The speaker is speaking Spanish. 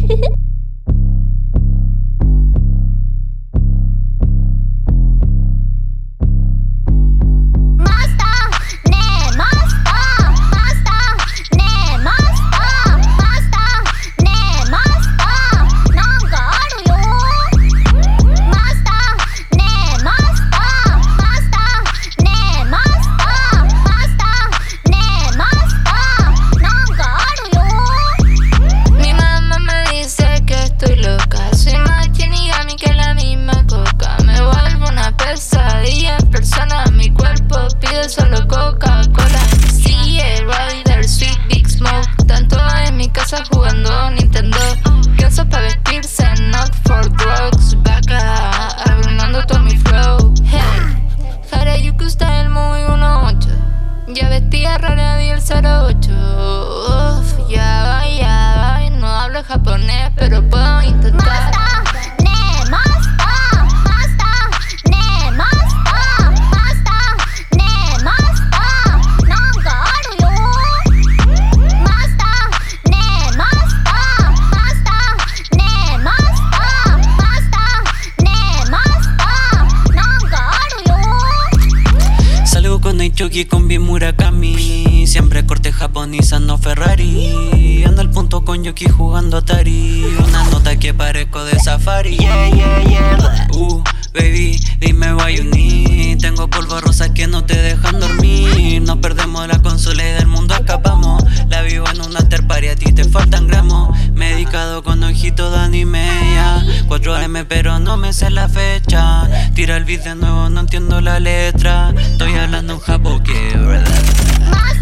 Solo Coca-Cola, sí, Rider, Sweet Big Smoke. Tanto en mi casa jugando Nintendo. Pienso para vestirse, not for drugs. Vaca, arruinando todo mi flow. Hey, Harajuku está el muy 1-8. Ya vestía rara y el 08. Uf, ya va, no hablo japonés, pero puedo intentar. Choki con mi Murakami, siempre corte japonesa, no Ferrari. Ando al punto con Yoki jugando Atari, una nota que parezco de Safari. Baby, dime why you need. Tengo polvo rosa que no te dejan dormir. Nos perdemos la consola y del mundo escapamos. La vivo en una after party, a ti te faltan gramos. Medicado con ojito de anime, 4M pero no me sé la fecha. Tira el beat de nuevo, no entiendo la letra. Estoy hablando en japo que verdad.